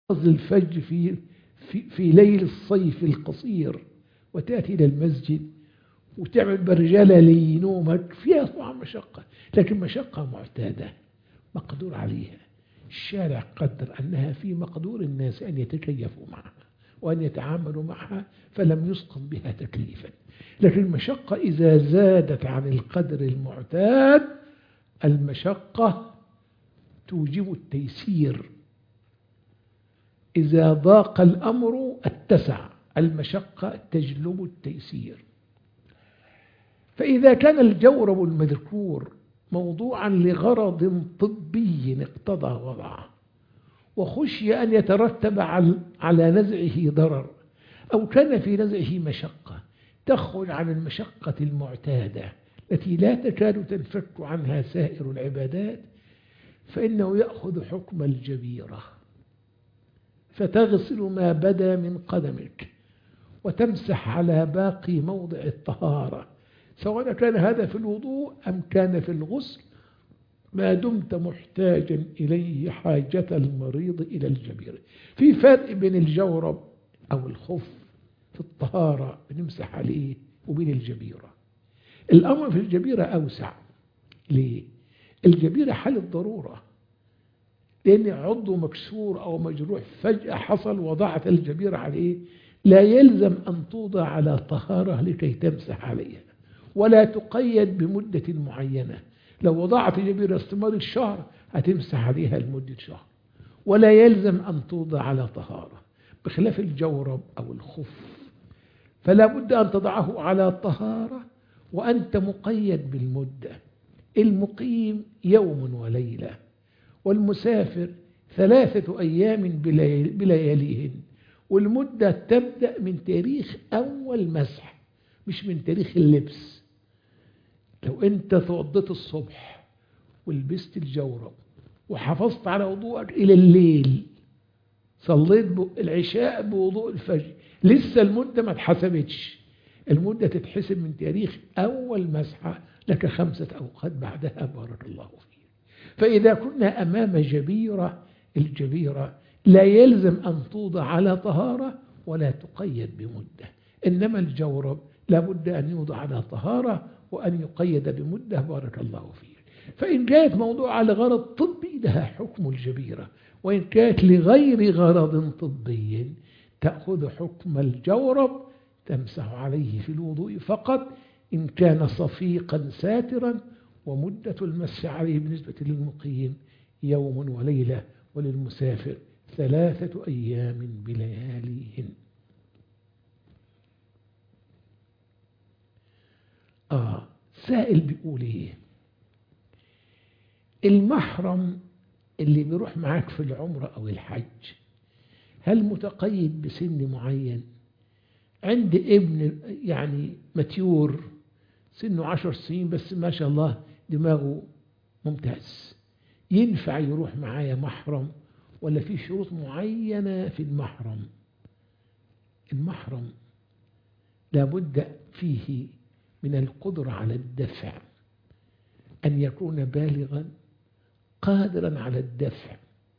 الفجر في ليل الصيف القصير وتأتي إلى المسجد وتعمل برجالة لنومك، فيها طبعا مشقة، لكن مشقة معتادة مقدور عليها. الشارع قدر أنها في مقدور الناس أن يتكيفوا معها وأن يتعاملوا معها، فلم يسقط بها تكليفا. لكن المشقة إذا زادت عن القدر المعتاد، المشقة توجب التيسير. إذا ضاق الأمر اتسع، المشقة تجلب التيسير. فإذا كان الجورب المذكور موضوعا لغرض طبي اقتضى وضعه، وخشي أن يترتب على نزعه ضرر، أو كان في نزعه مشقة تخرج عن المشقة المعتادة التي لا تكاد تنفك عنها سائر العبادات، فإنه يأخذ حكم الجبيرة، فتغسل ما بدا من قدمك وتمسح على باقي موضع الطهارة، سواء كان هذا في الوضوء أم كان في الغسل، ما دمت محتاجا إليه حاجة المريض إلى الجبيرة. في فرق بين الجورب أو الخف في الطهارة بنمسح عليه وبين الجبيرة. الأمر في الجبيرة أوسع. ليه؟ الجبيرة حالة ضرورة، لأن عضو مكسور أو مجروح فجأة حصل وضعت الجبيرة عليه، لا يلزم أن توضع على طهارة لكي تمسح عليها، ولا تقيد بمدة معينة. لو وضعت جبيرة استمر الشهر هتمسح عليها لمدة شهر، ولا يلزم أن توضع على طهارة، بخلاف الجورب أو الخف، فلا بد أن تضعه على طهارة وأنت مقيد بالمدة. المقيم يوم وليلة، والمسافر 3 أيام بلياليهن، والمدة تبدأ من تاريخ أول مسح مش من تاريخ اللبس. لو أنت توضيت الصبح ولبست الجورب وحافظت على وضوءك إلى الليل، صليت العشاء بوضوء الفجر، لسه المدة ما اتحسبتش، المدة تتحسب من تاريخ أول مسحة، لك 5 أوقات بعدها بارك الله فيك. فإذا كنا أمام جبيرة، الجبيرة لا يلزم أن توضع على طهارة ولا تقيد بمدة، إنما الجورب لا بد أن يوضع على طهارة وأن يقيد بمدة بارك الله فيك. فإن كانت موضوع على غرض طبي لها حكم الجبيرة، وإن كانت لغير غرض طبي تأخذ حكم الجورب، تمسح عليه في الوضوء فقط إن كان صفيقا ساترا، ومدة المسح عليه بالنسبة للمقيم يوم وليلة، وللمسافر 3 أيام بلياليهن. سائل بيقول ايه؟ المحرم اللي بيروح معاك في العمرة أو الحج هل متقيد بسن معين؟ عند ابن يعني متيور سنه 10 سنين بس ما شاء الله دماغه ممتاز، ينفع يروح معايا محرم ولا في شروط معينة في المحرم؟ المحرم لابد فيه من القدرة على الدفع، أن يكون بالغا قادرا على الدفع.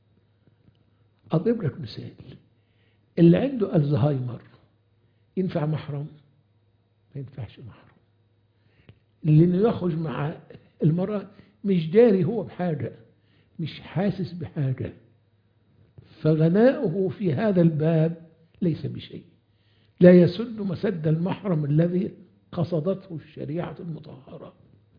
أضرب لك مثال، اللي عنده الزهايمر ينفع محرم؟ ما ينفعش محرم، لأنه يخرج مع المرأة مش داري هو بحاجة، مش حاسس بحاجة، فغناؤه في هذا الباب ليس بشيء، لا يسد مسد المحرم الذي قصدته الشريعة المطهرة.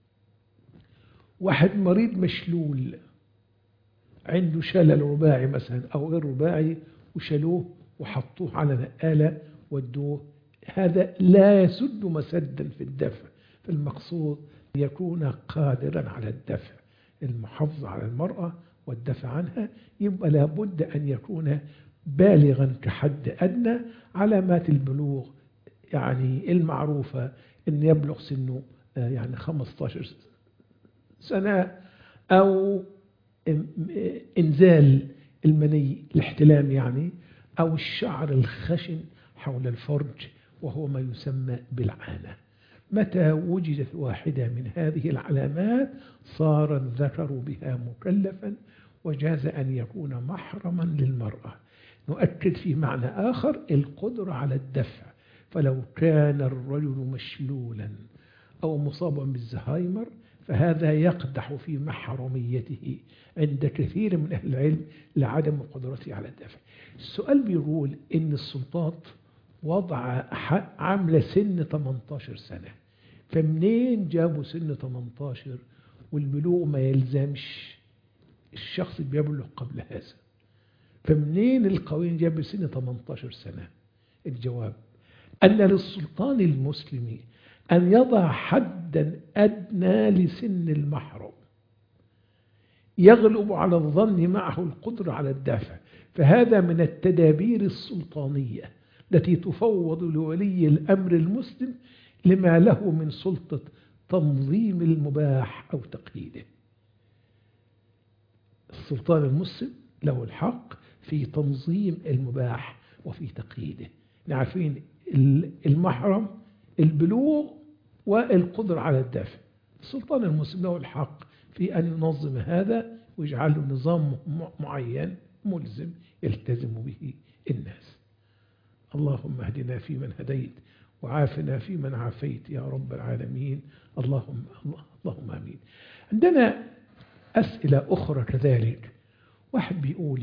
واحد مريض مشلول عنده شلل رباعي مثلا أو غير رباعي، وشلوه وحطوه على نقالة ودوه، هذا لا يسد مسدا في الدفع. فالمقصود يكون قادرا على الدفع، المحافظة على المرأة والدفع عنها، يبقى لابد أن يكون بالغا كحد أدنى. علامات البلوغ يعني المعروفة أن يبلغ سنه يعني 15 سنة، أو إنزال المني الاحتلام يعني، أو الشعر الخشن حول الفرج وهو ما يسمى بالعانة. متى وجدت واحدة من هذه العلامات صار الذكر بها مكلفا وجاز أن يكون محرما للمرأة. نؤكد في معنى آخر القدرة على الدفع. فلو كان الرجل مشلولا أو مصابا بالزهايمر فهذا يقدح في محرميته عند كثير من أهل العلم لعدم قدرته على الدفع. السؤال بيقول إن السلطات وضع عاملة سن 18 سنة، فمنين جابوا سن 18 والبلوغ ما يلزمش الشخص بيبلغ قبل هذا؟ فمنين القوانين جاب سن 18 سنة؟ الجواب أن للسلطان المسلم أن يضع حدا أدنى لسن المحرم يغلب على الظن معه القدرة على الدفع، فهذا من التدابير السلطانية التي تفوض لولي الأمر المسلم لما له من سلطة تنظيم المباح أو تقييده. السلطان المسلم له الحق في تنظيم المباح وفي تقييده. عارفين المحرم البلوغ والقدرة على الدفع، السلطان المسلم له الحق في أن ينظم هذا ويجعله نظام معين ملزم يلتزم به الناس. اللهم اهدنا فيمن هديت وعافنا فيمن عافيت يا رب العالمين. اللهم آمين. عندنا أسئلة أخرى كذلك. واحد بيقول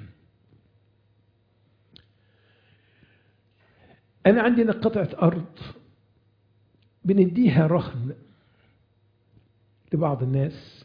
أنا عندنا قطعة أرض بنديها رهن لبعض الناس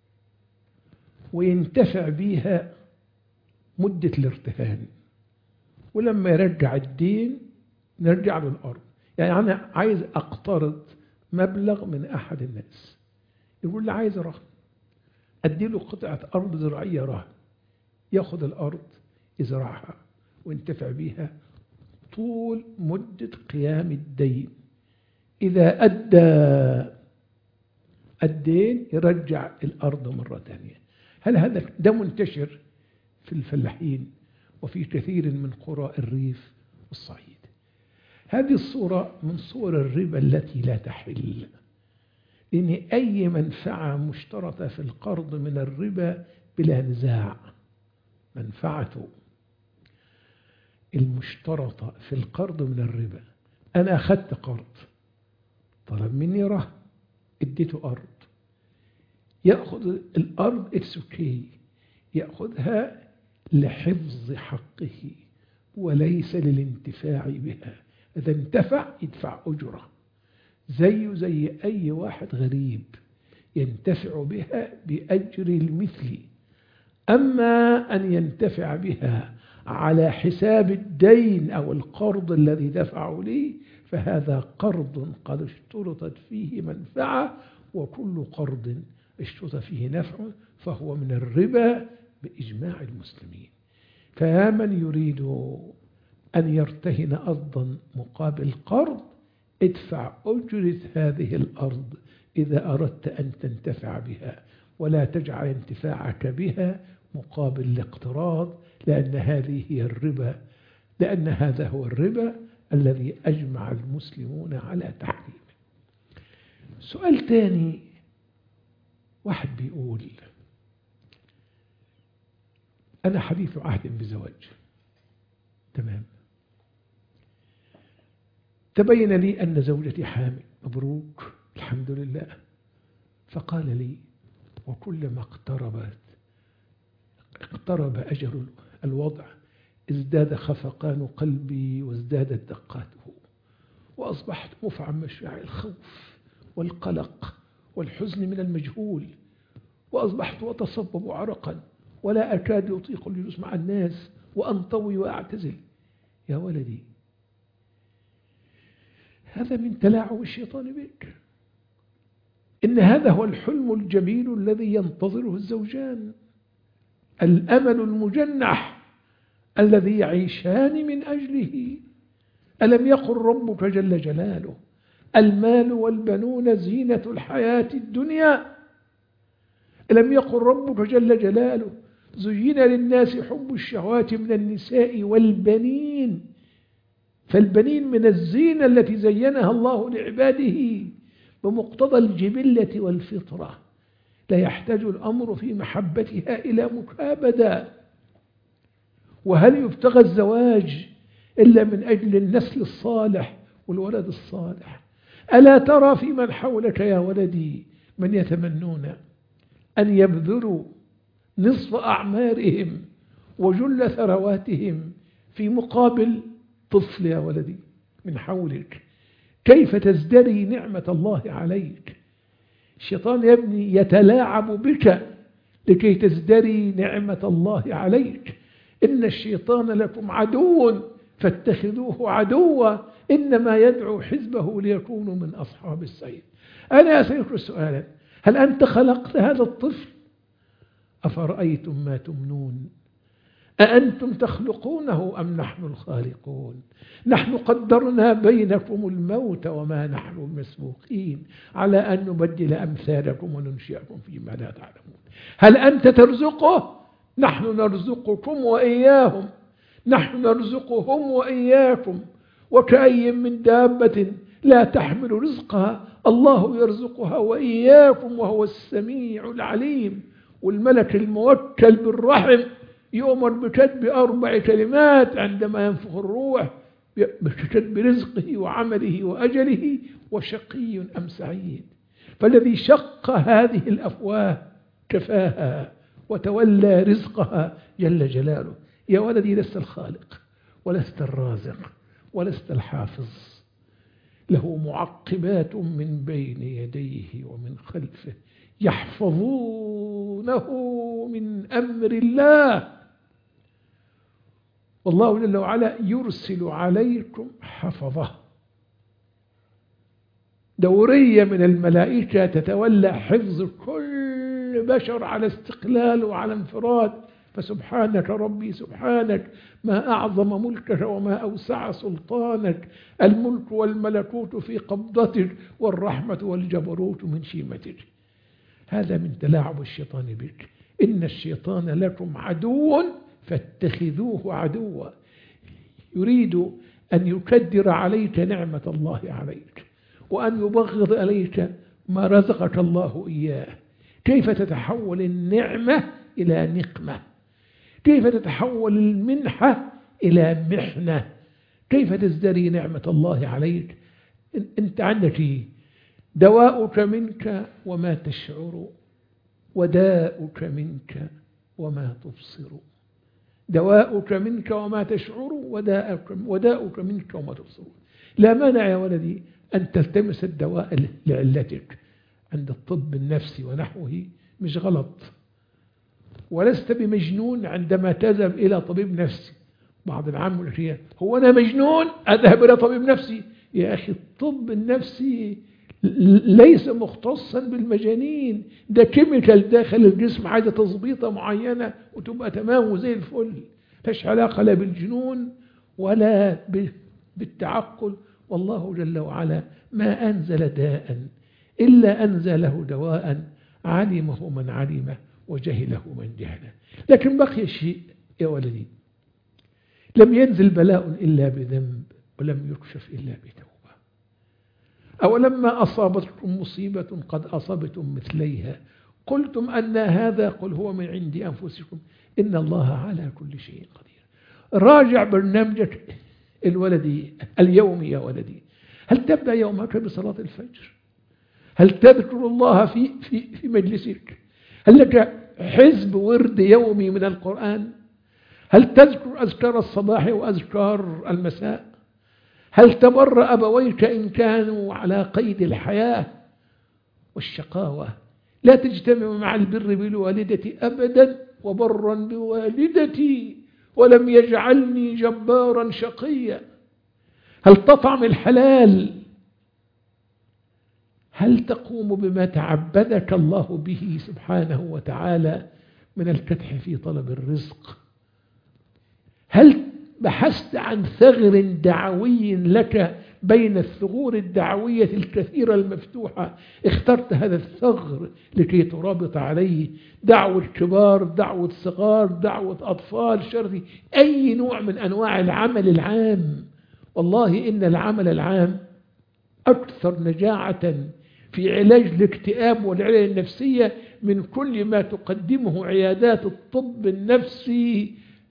وينتفع بيها مدة الارتهان، ولما يرجع الدين نرجع له الأرض. يعني أنا عايز أقترض مبلغ من أحد الناس، يقول لي عايز رهن، أديله قطعة أرض زراعية رهن، يأخذ الأرض يزرعها وينتفع بيها طول مدة قيام الدين. إذا أدى الدين يرجع الأرض مرة ثانية. هل هذا ده منتشر في الفلاحين وفي كثير من قرى الريف والصعيد؟ هذه الصورة من صور الربا التي لا تحل، لأن أي منفعة مشترطة في القرض من الربا بلا نزاع منفعته المشترطة في القرض من الربا. أنا أخذت قرض، طلب مني رهن، اديته أرض، يأخذ الأرض اتس اوكي، يأخذها لحفظ حقه وليس للانتفاع بها. إذا انتفع يدفع أجرة زي أي واحد غريب ينتفع بها بأجر المثل. أما أن ينتفع بها على حساب الدين أو القرض الذي دفعه لي فهذا قرض قد اشترطت فيه منفعة، وكل قرض اشترط فيه نفع فهو من الربا بإجماع المسلمين. فمن يريد أن يرتهن أرضا مقابل قرض ادفع أجرة هذه الأرض إذا أردت أن تنتفع بها، ولا تجعل انتفاعك بها مقابل الاقتراض، لأن هذه هي الربا، لأن هذا هو الربا الذي أجمع المسلمون على تحريمه. سؤال تاني، واحد بيقول أنا حديث عهد بزواج، تمام، تبين لي أن زوجتي حامل، مبروك الحمد لله، فقال لي وكلما اقترب أجل الوضع ازداد خفقان قلبي وازدادت دقاته، وأصبحت مفعم مشاعر الخوف والقلق والحزن من المجهول، وأصبحت أتصبب عرقا ولا أكاد أطيق الجلوس مع الناس وأنطوي وأعتزل. يا ولدي، هذا من تلاعب الشيطان بك. إن هذا هو الحلم الجميل الذي ينتظره الزوجان، الأمل المجنح الذي يعيشان من أجله. ألم يقل ربك جل جلاله المال والبنون زينة الحياة الدنيا؟ ألم يقل ربك جل جلاله زين للناس حب الشهوات من النساء والبنين؟ فالبنين من الزينة التي زينها الله لعباده بمقتضى الجبلة والفطرة، لا يحتاج الأمر في محبتها إلى مكابدة. وهل يبتغى الزواج إلا من أجل النسل الصالح والولد الصالح؟ ألا ترى في من حولك يا ولدي من يتمنون أن يبذلوا نصف أعمارهم وجل ثرواتهم في مقابل طفل يا ولدي من حولك؟ كيف تزدري نعمة الله عليك؟ الشيطان يا ابني يتلاعب بك لكي تزدري نعمة الله عليك. إن الشيطان لكم عدو فاتخذوه عدوا إنما يدعو حزبه ليكونوا من أصحاب السعير. أنا أسألك سؤالا: هل أنت خلقت هذا الطفل؟ أفرأيتم ما تمنون أأنتم تخلقونه أم نحن الخالقون؟ نحن قدرنا بينكم الموت وما نحن مسبوقين على أن نبدل أمثالكم وننشئكم فيما لا تعلمون. هل أنت ترزقه؟ نحن نرزقكم وإياهم، نحن نرزقهم وإياكم. وكأي من دابة لا تحمل رزقها الله يرزقها وإياكم وهو السميع العليم. والملك الموكل بالرحم يؤمر بكتب 4 كلمات عندما ينفخ الروح، بكتب رزقه وعمله وأجله وشقي أم سعيد. فالذي شق هذه الأفواه كفاها وتولى رزقها جل جلاله. يا ولدي لست الخالق ولست الرازق ولست الحافظ، له معقبات من بين يديه ومن خلفه يحفظونه من أمر الله. والله جل وعلا يرسل عليكم حفظه، دورية من الملائكة تتولى حفظ كل بشر على استقلال وعلى انفراد. فسبحانك ربي سبحانك، ما أعظم ملكك وما أوسع سلطانك، الملك والملكوت في قبضتك والرحمة والجبروت من شيمتك. هذا من تلاعب الشيطان بك. إن الشيطان لكم عدو فاتخذوه عدوا، يريد أن يكدر عليك نعمة الله عليك وأن يبغض عليك ما رزقك الله إياه. كيف تتحول النعمة إلى نقمة؟ كيف تتحول المنحة إلى محنة؟ كيف تزدري نعمة الله عليك؟ أنت عندك دواؤك منك وما تشعر، وداؤك منك وما تبصر. دواؤك منك وما تشعر، وداؤك منك وما تبصر. لا مانع يا ولدي أن تلتمس الدواء لعلتك عند الطب النفسي ونحوه، مش غلط، ولست بمجنون عندما تذهب إلى طبيب نفسي. بعض العام يقول هو أنا مجنون أذهب إلى طبيب نفسي؟ يا أخي الطب النفسي ليس مختصا بالمجانين، ده كيميكال داخل الجسم، عايزة تظبيطة معينة وتبقى تمام وزي الفل. فيش علاقة لا بالجنون ولا بالتعقل. والله جل وعلا ما أنزل داء إلا أنزله دواء علمه من علمه وجهله من جهله. لكن بقي شيء يا ولدي: لم ينزل بلاء إلا بذنب ولم يكشف إلا بتوبة. أولما أصابتكم مصيبة قد أصبتم مثليها قلتم أن هذا، قل هو من عند أنفسكم إن الله على كل شيء قدير. راجع برنامجك الولدي اليومي يا ولدي. هل تبدأ يومك بصلاة الفجر؟ هل تذكر الله في مجلسك؟ هل لك حزب ورد يومي من القرآن؟ هل تذكر أذكار الصباح وأذكار المساء؟ هل تبر أبويك إن كانوا على قيد الحياة والشقاوة؟ لا تجتمع مع البر بالوالدة أبدا، وبرا بوالدتي ولم يجعلني جبارا شقيا. هل تطعم الحلال؟ هل تقوم بما تعبدك الله به سبحانه وتعالى من الكدح في طلب الرزق؟ هل بحثت عن ثغر دعوي لك بين الثغور الدعوية الكثيرة المفتوحة؟ اخترت هذا الثغر لكي ترابط عليه دعوة كبار، دعوة صغار، دعوة أطفال، شرطي أي نوع من أنواع العمل العام. والله إن العمل العام أكثر نجاعة في علاج الاكتئاب والعلاج النفسية من كل ما تقدمه عيادات الطب النفسي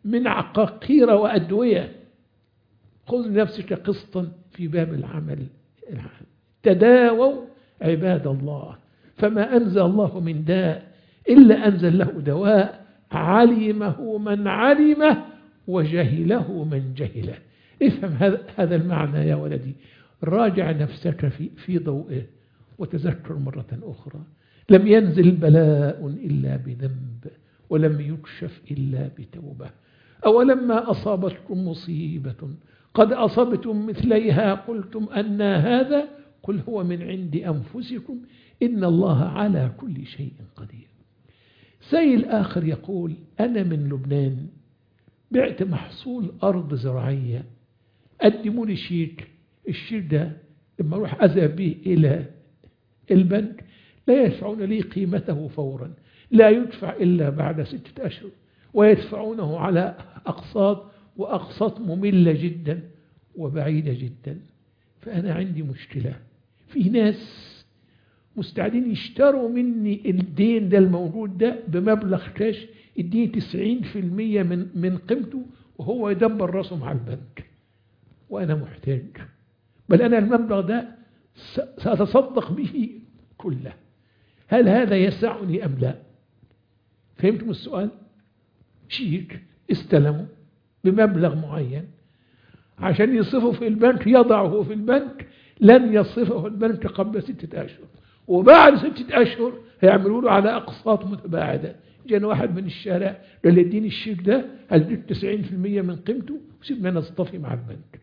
من عقاقير وأدوية. خذ لنفسك قسطا في باب العمل. تداووا عباد الله، فما أنزل الله من داء إلا أنزل له دواء، علمه من علمه وجهله من جهله. افهم هذا المعنى يا ولدي، راجع نفسك في ضوئه وتذكر مرة أخرى. لم ينزل بلاء إلا بذنب، ولم يكشف إلا بتوبة. أولما أصابتكم مصيبة قد أصبتم مثليها قلتم أن هذا، قل هو من عند أنفسكم إن الله على كل شيء قدير. سيل آخر يقول أنا من لبنان بعت محصول أرض زراعية، قدموا لي شيك. الشيك ده لما أروح أذهب به إلى البنك لا يدفعون لي قيمته فورا، لا يدفع إلا بعد 6 أشهر، ويدفعونه على أقساط، وأقساط مملة جدا وبعيدة جدا. فأنا عندي مشكلة، في ناس مستعدين يشتروا مني الدين ده الموجود ده بمبلغ كاش، يديني 90% من قيمته، وهو يدبر راسه مع البنك وأنا محتاج. بل أنا المبلغ ده سأتصدق به كله. هل هذا يسعني أم لا؟ فهمتم السؤال؟ شيك استلموا بمبلغ معين عشان يصرفه في البنك، يضعه في البنك، لن يصرفه البنك قبل 6 أشهر، وبعد 6 أشهر هيعملوا له على أقساط متباعدة. جاء واحد من الشارع قال لي اديني الشيك ده، هديك 90% من قيمته وسيبنا نصطفي مع البنك.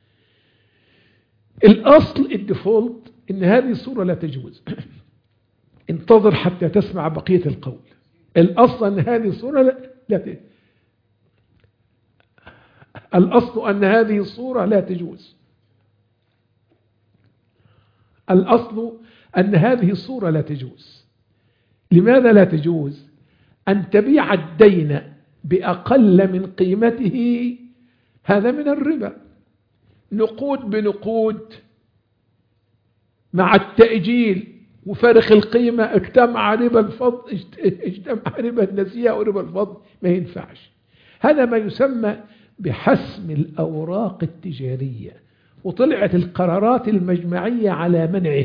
الأصل الديفولت إن هذه الصورة لا تجوز. انتظر حتى تسمع بقية القول. الأصل أن هذه الصورة الأصل أن هذه الصورة لا تجوز. الأصل أن هذه الصورة لا تجوز. لماذا لا تجوز؟ أن تبيع الدين بأقل من قيمته، هذا من الربا. نقود بنقود مع التأجيل وفرق القيمة، اجتمع ربا الفضل، اجتمع ربا النسيئة وربا الفضل، ما ينفعش. هذا ما يسمى بحسم الأوراق التجارية، وطلعت القرارات المجمعية على منعه.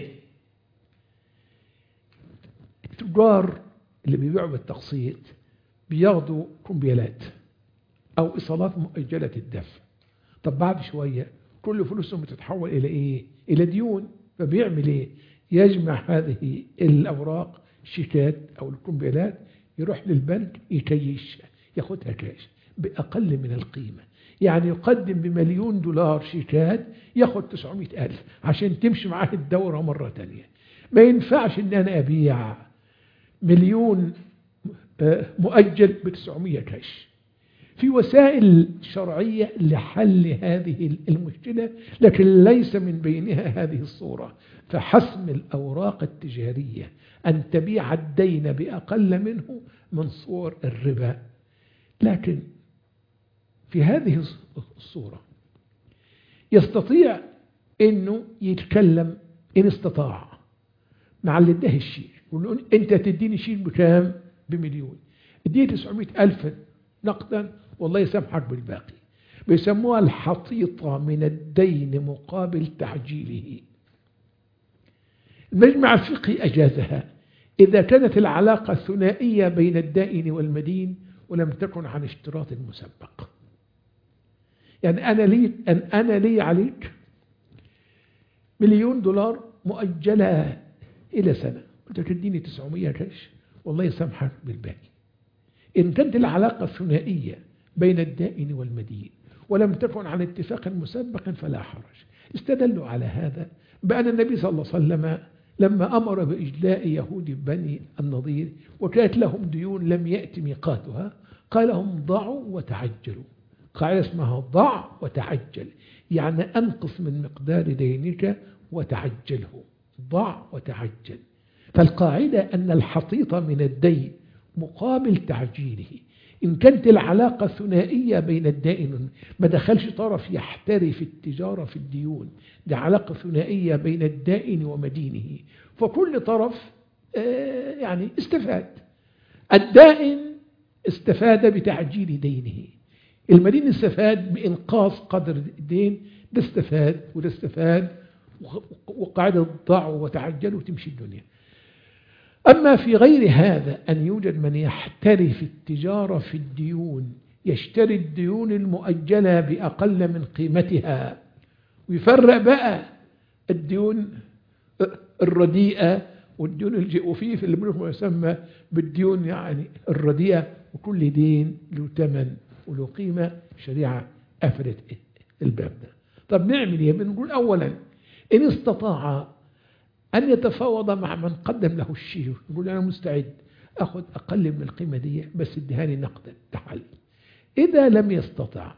التجار اللي بيبيعوا بالتقسيط بياخدوا كمبيالات أو إيصالات مؤجلة الدفع. طب بعد شوية كل فلوسهم بتتحول إلى إيه؟ إلى ديون. فبيعمل إيه؟ يجمع هذه الأوراق، الشيكات أو الكمبيالات، يروح للبنك يكيش، ياخدها كاش بأقل من القيمة. يعني يقدم ب1,000,000 دولار شيكات، ياخد 900,000 عشان تمشي معاه الدورة مرة تانية. ما ينفعش إن أنا أبيع 1,000,000 مؤجل ب900 كاش. في وسائل شرعية لحل هذه المشكلة، لكن ليس من بينها هذه الصورة. فحسم الأوراق التجارية، أن تبيع الدين بأقل منه، من صور الربا. لكن في هذه الصورة يستطيع أنه يتكلم إن استطاع مع اللي اداه الشيك، يقول له أنت تديني شيك بكام؟ ب1,000,000. اديه 900,000 نقدا، والله يسامحك بالباقي. بيسموها الحطيطة من الدين مقابل تعجيله. المجمع الفقهي أجازها إذا كانت العلاقة ثنائية بين الدائن والمدين ولم تكن عن اشتراط مسبق. يعني أنا لي عليك 1,000,000 دولار مؤجلة إلى سنة، قلت تديني 900 كاش، والله يسامحك بالباقي. إن كانت العلاقة ثنائية بين الدائن والمدين ولم تكن عن اتفاق مسبق فلا حرج. استدلوا على هذا بأن النبي صلى الله عليه وسلم لما أمر بإجلاء يهود بني النضير وكانت لهم ديون لم يأتي ميقاتها، قال لهم ضعوا وتعجلوا. قاعدة اسمها ضع وتعجل، يعني أنقص من مقدار دينك وتعجله. ضع وتعجل. فالقاعدة أن الحطيطة من الدين مقابل تعجيله. إن كانت العلاقة ثنائية بين الدائن، ما دخلش طرف يحترف التجارة في الديون، دي علاقة ثنائية بين الدائن ومدينه، فكل طرف يعني استفاد. الدائن استفاد بتعجيل دينه، المدين استفاد بإنقاص قدر الدين، ده استفاد وده استفاد، وقاعدة ضاعوا وتعجلوا وتمشي الدنيا. أما في غير هذا أن يوجد من يحترف التجارة في الديون، يشتري الديون المؤجلة بأقل من قيمتها، ويفرق بقى الديون الرديئة والديون وفيه في البنوك ما يسمى بالديون يعني الرديئة، وكل دين له ثمن وله قيمة. شريعة أفرت الباب ده. طب نعمل ايه؟ بنقول أولا إن استطاع أن يتفاوض مع من قدم له الشيء، يقول أنا مستعد أخذ أقل من القيمة دي بس ادهاني نقدا تحل. إذا لم يستطع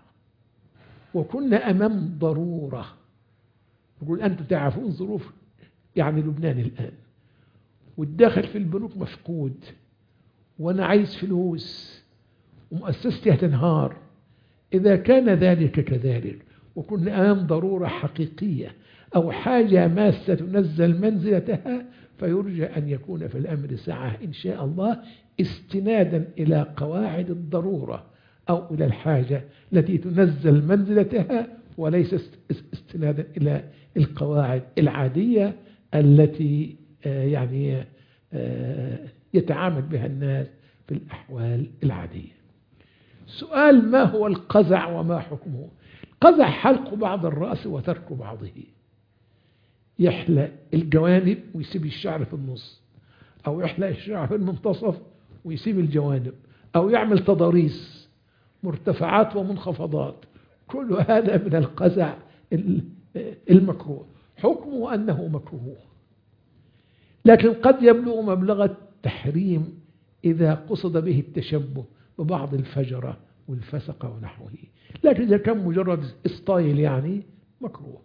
وكنا أمام ضرورة، يقول أنتم تعرفون ظروف يعني لبنان الآن، والداخل في البنوك مفقود، وأنا عايز فلوس ومؤسستي هتنهار. إذا كان ذلك كذلك وكنا أمام ضرورة حقيقية أو حاجة ماسة تنزل منزلتها، فيرجى أن يكون في الأمر سعة إن شاء الله، استنادا إلى قواعد الضرورة أو إلى الحاجة التي تنزل منزلتها، وليس استنادا إلى القواعد العادية التي يعني يتعامل بها الناس في الأحوال العادية. سؤال: ما هو القزع وما حكمه؟ قزع حلق بعض الرأس وترك بعضه، يحلق الجوانب ويسيب الشعر في النص، أو يحلق الشعر في المنتصف ويسيب الجوانب، أو يعمل تضاريس مرتفعات ومنخفضات. كل هذا من القزع المكروه. حكمه أنه مكروه، لكن قد يبلغ مبلغ التحريم إذا قصد به التشبه ببعض الفجرة والفسقة ونحوه، لكن إذا كان مجرد ستايل يعني مكروه.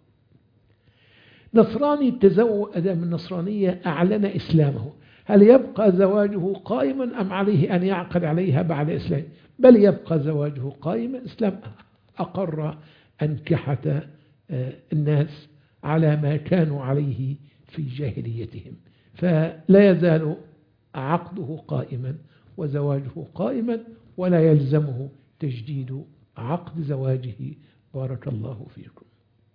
نصراني تزوج من نصرانية أعلن إسلامه، هل يبقى زواجه قائما أم عليه أن يعقد عليها بعد إسلام؟ بل يبقى زواجه قائما. إسلام أقر أنكحة الناس على ما كانوا عليه في جاهليتهم، فلا يزال عقده قائما وزواجه قائما، ولا يلزمه تجديد عقد زواجه. بارك الله فيكم.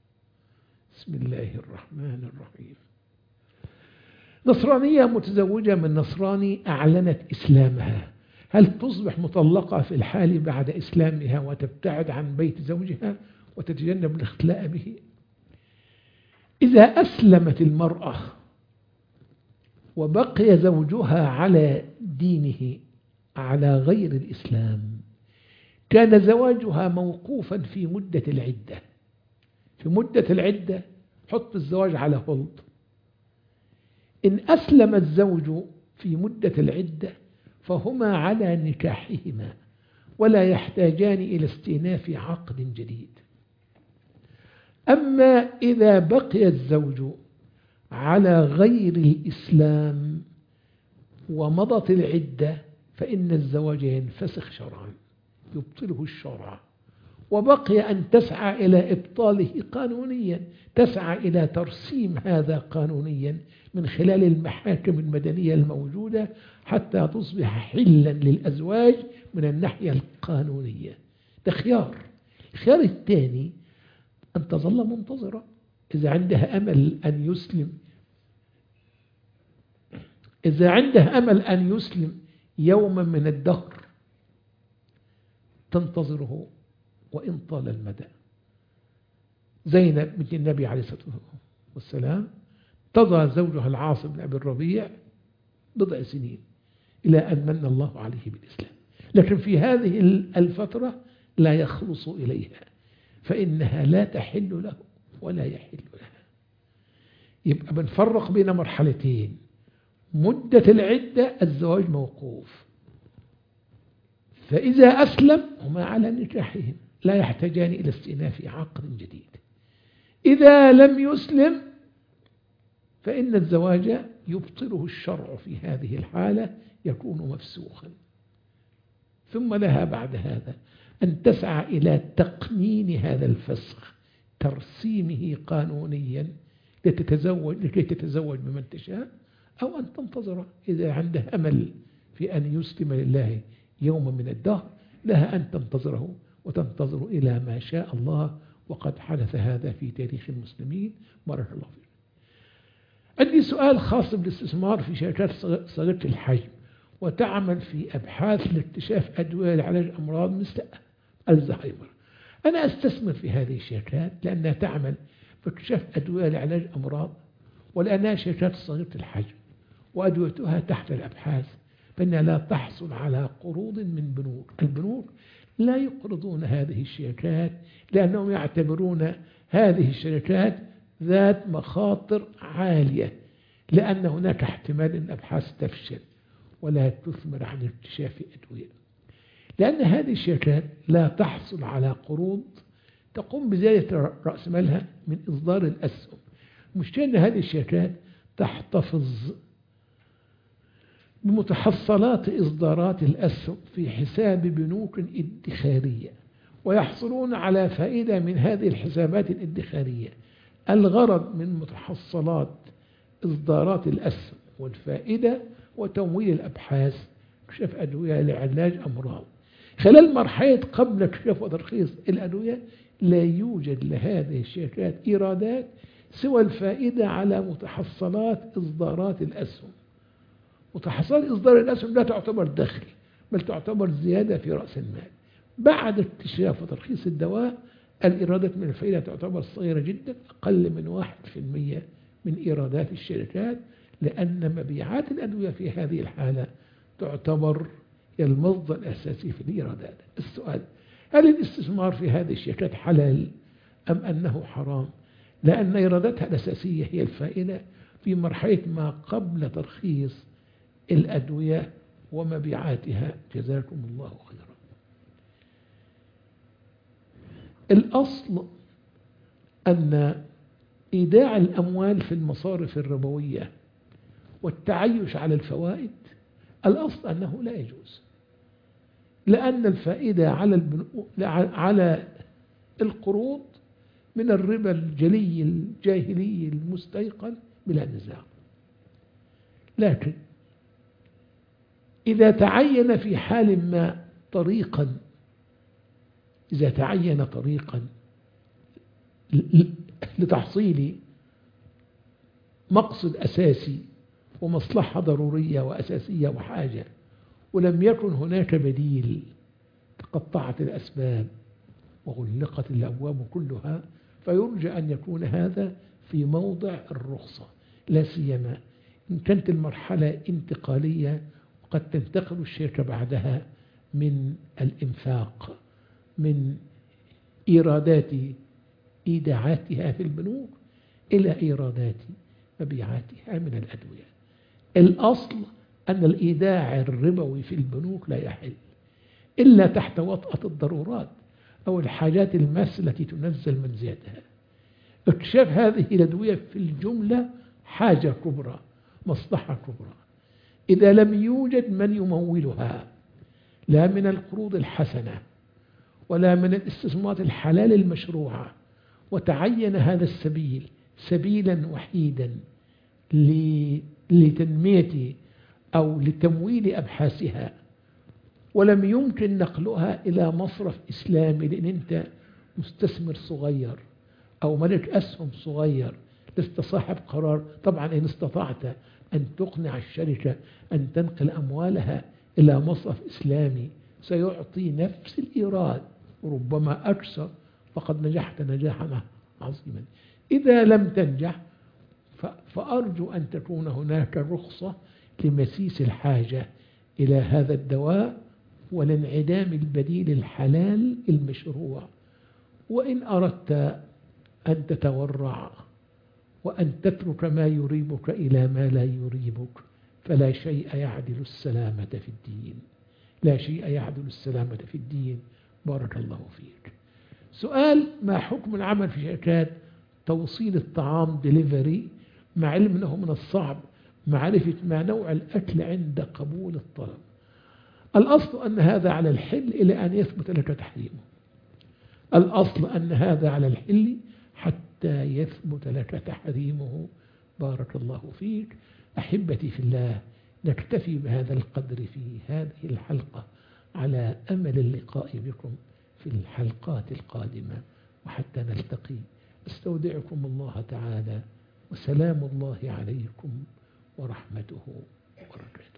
بسم الله الرحمن الرحيم. نصرانية متزوجة من نصراني أعلنت إسلامها، هل تصبح مطلقة في الحال بعد إسلامها وتبتعد عن بيت زوجها وتتجنب الاختلاء به؟ إذا أسلمت المرأة وبقي زوجها على دينه على غير الإسلام، كان زواجها موقوفا في مدة العدة. في مدة العدة حط الزواج على هولد. إن أسلم الزوج في مدة العدة فهما على نكاحهما ولا يحتاجان إلى استئناف عقد جديد. أما إذا بقي الزوج على غير الإسلام ومضت العدة فإن الزواج ينفسخ شرعا، يبطله الشرع، وبقي أن تسعى إلى إبطاله قانونيا، تسعى إلى ترسيم هذا قانونيا من خلال المحاكم المدنية الموجودة حتى تصبح حلا للأزواج من الناحية القانونية. ده خيار. الخيار الثاني أن تظل منتظرة، إذا عندها أمل أن يسلم، إذا عندها أمل أن يسلم يوما من الدهر تنتظره وإن طال المدى. زينب بنت النبي عليه الصلاة والسلام انتظر زوجها العاص بن أبي الربيع بضع سنين إلى أن من الله عليه بالإسلام، لكن في هذه الفترة لا يخلص إليها، فإنها لا تحل له ولا يحل لها. يبقى بنفرق بين مرحلتين: مدة العدة الزواج موقوف، فإذا أسلم هما على نكاحهم لا يحتاجان إلى استئناف عقد جديد. إذا لم يسلم فإن الزواج يبطله الشرع في هذه الحالة، يكون مفسوخا. ثم لها بعد هذا أن تسعى إلى تقنين هذا الفسخ، ترسيمه قانونيا لكي تتزوج بمن تشاء، أو أن تنتظر إذا عندها أمل في أن يسلم لله يوما من الدهر، لها أن تنتظره وتنتظر إلى ما شاء الله، وقد حدث هذا في تاريخ المسلمين. بارك الله فيك. عندي سؤال خاص بالاستثمار في شركات صغيرة الحجم وتعمل في أبحاث لاكتشاف أدوية لعلاج أمراض مثل الزهايمر. أنا أستثمر في هذه الشركات لأنها تعمل في اكتشاف أدوية لعلاج أمراض، ولأنها شركات صغيرة الحجم وأدويتها تحت الأبحاث، فإنها لا تحصل على قروض من بنوك. البنوك لا يقرضون هذه الشركات لأنهم يعتبرون هذه الشركات ذات مخاطر عالية، لأن هناك احتمال أن الأبحاث تفشل ولا تثمر عن اكتشاف أدوية. لأن هذه الشركات لا تحصل على قروض تقوم بزيادة رأس مالها من إصدار الأسهم. المشكلة أن هذه الشركات تحتفظ بمتحصلات إصدارات الأسهم في حساب بنوك ادخارية، ويحصلون على فائدة من هذه الحسابات الادخارية. الغرض من متحصلات إصدارات الأسهم والفائدة وتمويل الأبحاث، اكتشاف أدوية لعلاج أمراض. خلال مرحلة قبل اكتشاف وترخيص الأدوية لا يوجد لهذه الشركات إيرادات سوى الفائدة على متحصلات إصدارات الأسهم. متحصلات إصدار الأسهم لا تعتبر دخل، بل تعتبر زيادة في رأس المال. بعد اكتشاف وترخيص الدواء الإيرادات من الفائدة تعتبر صغيرة جدا، أقل من 1% من إيرادات الشركات، لأن مبيعات الأدوية في هذه الحالة تعتبر المصدر الأساسي في الإيرادات. السؤال: هل الاستثمار في هذه الشركات حلال أم أنه حرام؟ لأن إيراداتها الأساسية هي الفائدة في مرحلة ما قبل ترخيص الأدوية ومبيعاتها. جزاكم الله خيرا. الأصل أن إيداع الأموال في المصارف الربوية والتعيش على الفوائد، الأصل أنه لا يجوز، لأن الفائدة على القروض من الربا الجلي الجاهلي المستيقن بلا نزاع. لكن إذا تعين في حال ما طريقا، إذا تعين طريقا لتحصيل مقصد أساسي ومصلحة ضرورية وأساسية وحاجة، ولم يكن هناك بديل، تقطعت الأسباب وغلقت الأبواب كلها، فيرجى أن يكون هذا في موضع الرخصة، لا سيما إن كانت المرحلة انتقالية وقد تنتقل الشركة بعدها من الإنفاق من إيرادات إيداعاتها في البنوك إلى إيرادات مبيعاتها من الأدوية. الأصل أن الإيداع الربوي في البنوك لا يحل إلا تحت وطأة الضرورات أو الحاجات الماسة التي تنزل منزلتها. اكتشاف هذه الأدوية في الجملة حاجة كبرى، مصلحة كبرى. إذا لم يوجد من يمولها، لا من القروض الحسنة ولا من الاستثمارات الحلال المشروعة، وتعين هذا السبيل سبيلا وحيدا لتنمية أو لتمويل أبحاثها، ولم يمكن نقلها إلى مصرف إسلامي، لأن أنت مستثمر صغير أو ملك أسهم صغير، لست صاحب قرار. طبعا إن استطعت أن تقنع الشركة أن تنقل أموالها إلى مصرف إسلامي سيعطي نفس الإيراد وربما أكثر، فقد نجحت نجاحا عظيما. إذا لم تنجح فأرجو أن تكون هناك رخصة لمسيس الحاجة إلى هذا الدواء ولانعدام البديل الحلال المشروع. وإن أردت أن تتورع وأن تترك ما يريبك إلى ما لا يريبك، فلا شيء يعدل السلامة في الدين، لا شيء يعدل السلامة في الدين. بارك الله فيك. سؤال: ما حكم العمل في شركات توصيل الطعام ديليفري، مع علم أنه من الصعب معرفة ما نوع الأكل عند قبول الطلب؟ الأصل أن هذا على الحل إلى أن يثبت لك تحريمه. الأصل أن هذا على الحل حتى يثبت لك تحريمه. بارك الله فيك. أحبتي في الله، نكتفي بهذا القدر في هذه الحلقة على أمل اللقاء بكم في في الحلقات القادمة، وحتى نلتقي استودعكم الله تعالى، وسلام الله عليكم ورحمته وبركاته.